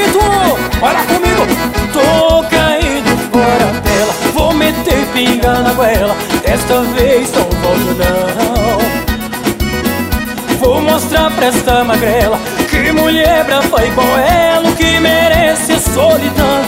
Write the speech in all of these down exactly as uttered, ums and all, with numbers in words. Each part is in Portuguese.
grito, olha comigo. Tô caído fora dela, vou meter pinga na goela, desta vez não volto não. Vou mostrar pra esta magrela que mulher brava igual ela, o que merece é solidão.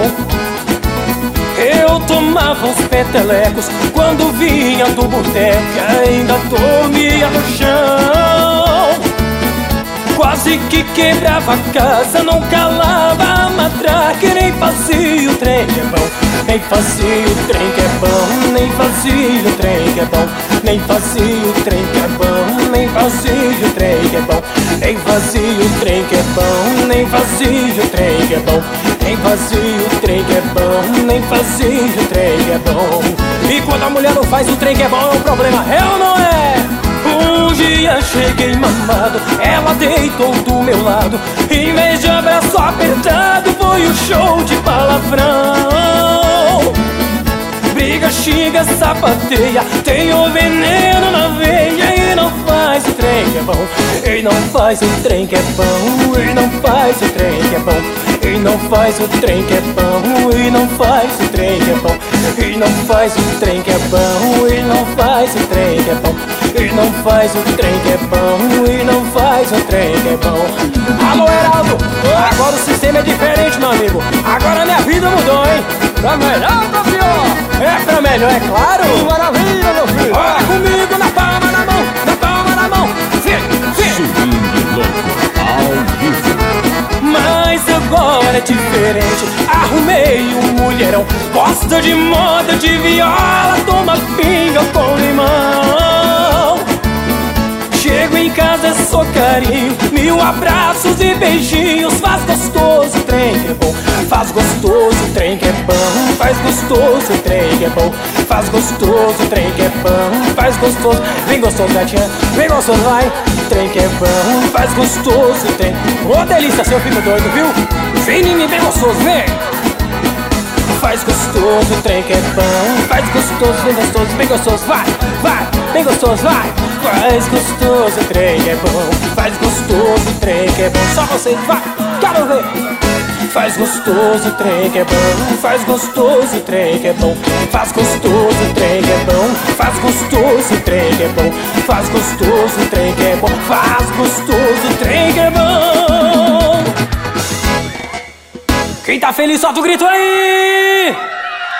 Eu tomava uns petelecos quando vinha do boteco, ainda dormia no chão. Quase que quebrava a casa, não calava a matraca, nem fazia o trem que é bom, nem fazia o trem que é bom, nem fazia o trem que é bom, nem fazia o trem que é bom, nem fazia o trem que é bom, nem fazia o trem que é bom, nem fazia o trem que é bom, nem fazia o trem que é bom, nem fazia o trem que é bom. E quando a mulher não faz o trem que é bom, o problema é ou não é? Um dia cheguei mamado, ela deitou do meu lado, em vez de abraço apertado, foi um show de palavrão. Briga, xinga, sapateia, tem o veneno na veia, e não faz o trem que é bom, e não faz o trem que é bom, e não faz o trem que é bom, e não faz o trem que é bom, e não faz o trem que é bom, e não faz o trem que é bom, e não faz o trem que é bom, e não faz o trem que é bom, e não faz o trem que é bom. Alô, Heraldo, agora o sistema é diferente, meu amigo. Agora minha vida mudou, hein? Pra melhor ou pra pior? É pra melhor, é claro. Maravilha, meu filho. Olha comigo, na palma na mão, na palma na mão. Vem, vem. Swing louco, ao vivo. Mas agora é diferente, arrumei um mulherão, gosta de moda, de viola, toma pinga com limão. Chego em casa é só carinho, mil abraços e beijinhos, faz gostoso o trem que é bom, faz gostoso o trem que é bom, faz gostoso o trem que é bom, faz gostoso o trem que é bom, faz gostoso. Vem gostoso, gatinha, vem gostoso, vai. Trem que é bom, faz gostoso o trem. Ô delícia, seu filho doido, viu? Vem em mim, vem gostoso, vem. Faz gostoso o trem que é bom, faz gostoso, vem gostoso, vem gostoso, vai, vai, vem gostoso, vai. Faz gostoso o trem que é bom, faz gostoso o trem que é bom, só você, vai, quero ver. Faz gostoso o trem que é bom, faz gostoso o trem que é bom, faz gostoso o trem que é bom, faz gostoso o trem que é bom, faz gostoso o trem que é bom, faz gostoso o trem que é bom. Quem tá feliz, solta o grito aí!